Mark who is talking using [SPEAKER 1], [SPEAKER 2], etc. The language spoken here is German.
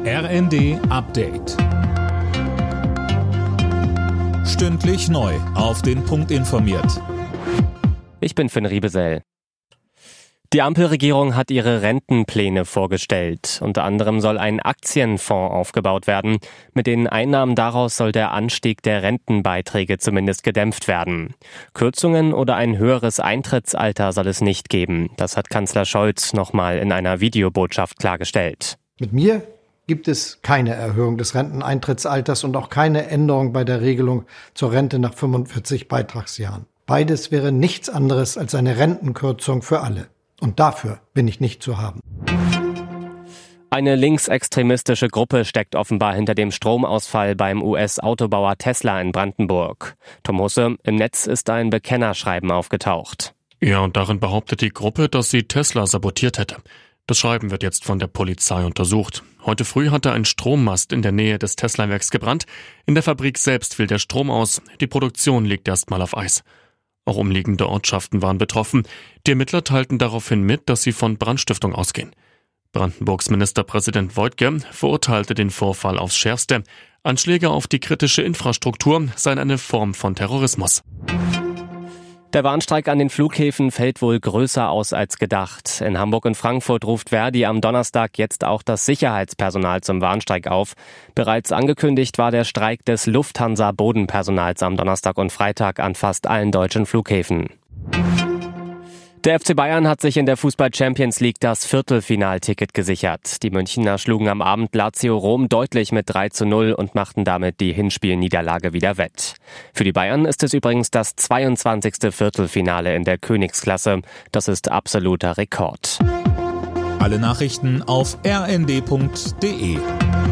[SPEAKER 1] RND Update. Stündlich neu auf den Punkt informiert.
[SPEAKER 2] Ich bin Finn Riebesell. Die Ampelregierung hat ihre Rentenpläne vorgestellt. Unter anderem soll ein Aktienfonds aufgebaut werden. Mit den Einnahmen daraus soll der Anstieg der Rentenbeiträge zumindest gedämpft werden. Kürzungen oder ein höheres Eintrittsalter soll es nicht geben. Das hat Kanzler Scholz nochmal in einer Videobotschaft klargestellt.
[SPEAKER 3] Mit mir gibt es keine Erhöhung des Renteneintrittsalters und auch keine Änderung bei der Regelung zur Rente nach 45 Beitragsjahren. Beides wäre nichts anderes als eine Rentenkürzung für alle. Und dafür bin ich nicht zu haben.
[SPEAKER 2] Eine linksextremistische Gruppe steckt offenbar hinter dem Stromausfall beim US-Autobauer Tesla in Brandenburg. Tom Husse, im Netz ist ein Bekennerschreiben aufgetaucht.
[SPEAKER 4] Ja, und darin behauptet die Gruppe, dass sie Tesla sabotiert hätte. Das Schreiben wird jetzt von der Polizei untersucht. Heute früh hatte ein Strommast in der Nähe des Tesla-Werks gebrannt. In der Fabrik selbst fiel der Strom aus. Die Produktion liegt erstmal auf Eis. Auch umliegende Ortschaften waren betroffen. Die Ermittler teilten daraufhin mit, dass sie von Brandstiftung ausgehen. Brandenburgs Ministerpräsident Woidke verurteilte den Vorfall aufs Schärfste. Anschläge auf die kritische Infrastruktur seien eine Form von Terrorismus.
[SPEAKER 2] Der Warnstreik an den Flughäfen fällt wohl größer aus als gedacht. In Hamburg und Frankfurt ruft Verdi am Donnerstag jetzt auch das Sicherheitspersonal zum Warnstreik auf. Bereits angekündigt war der Streik des Lufthansa-Bodenpersonals am Donnerstag und Freitag an fast allen deutschen Flughäfen. Der FC Bayern hat sich in der Fußball-Champions League das Viertelfinalticket gesichert. Die Münchner schlugen am Abend Lazio Rom deutlich mit 3:0 und machten damit die Hinspielniederlage wieder wett. Für die Bayern ist es übrigens das 22. Viertelfinale in der Königsklasse. Das ist absoluter Rekord.
[SPEAKER 1] Alle Nachrichten auf rnd.de.